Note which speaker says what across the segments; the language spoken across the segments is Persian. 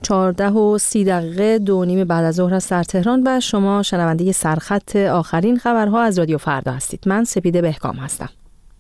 Speaker 1: 14:30 2:30 بعد از ظهر است در تهران و شما شنونده سرخط آخرین خبرها از رادیو فردا هستید. من سپیده بهکام هستم.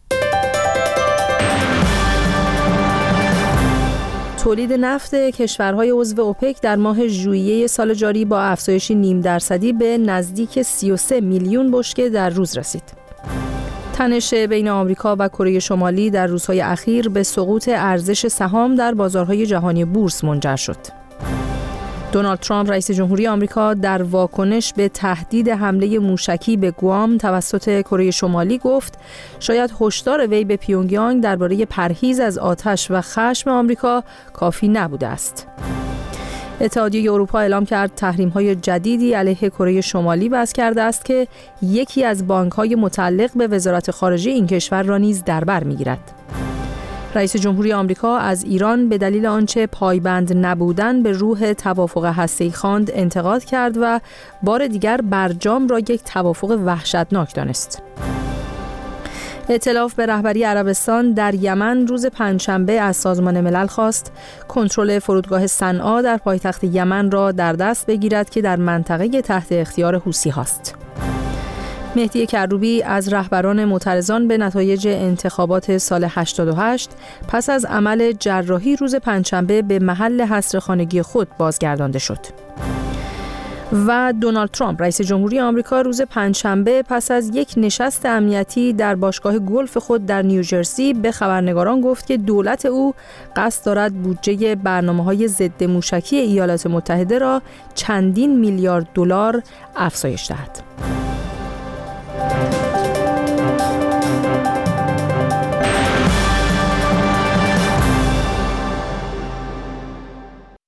Speaker 1: تولید نفت کشورهای عضو اوپک در ماه ژوئیه سال جاری با افزایشی 0.5% به نزدیک 33 میلیون بشکه در روز رسید. تنش بین آمریکا و کره شمالی در روزهای اخیر به سقوط ارزش سهام در بازارهای جهانی بورس منجر شد. دونالد ترامپ رئیس جمهوری آمریکا در واکنش به تهدید حمله موشکی به گوام توسط کره شمالی گفت شاید هشدار وی به پیونگیانگ درباره پرهیز از آتش و خشم آمریکا کافی نبوده است. اتحادیه اروپا اعلام کرد تحریم‌های جدیدی علیه کره شمالی وضع کرده است که یکی از بانک‌های متعلق به وزارت خارجه این کشور را نیز در بر می‌گیرد. رئیس جمهوری آمریکا از ایران به دلیل آنچه پایبند نبودن به روح توافق هسته‌ای خواند انتقاد کرد و بار دیگر برجام را یک توافق وحشتناک دانست. ائتلاف به رهبری عربستان در یمن روز پنجشنبه از سازمان ملل خواست کنترل فرودگاه صنعا در پایتخت یمن را در دست بگیرد که در منطقه تحت اختیار حوثی هاست. مهدی کروبی از رهبران معترضان به نتایج انتخابات سال 88 پس از عمل جراحی روز پنجشنبه به محل حصر خانگی خود بازگردانده شد. و دونالد ترامپ رئیس جمهوری آمریکا روز پنجشنبه پس از یک نشست امنیتی در باشگاه گلف خود در نیوجرسی به خبرنگاران گفت که دولت او قصد دارد بودجه برنامه‌های ضد موشکی ایالات متحده را چندین میلیارد دلار افزایش دهد.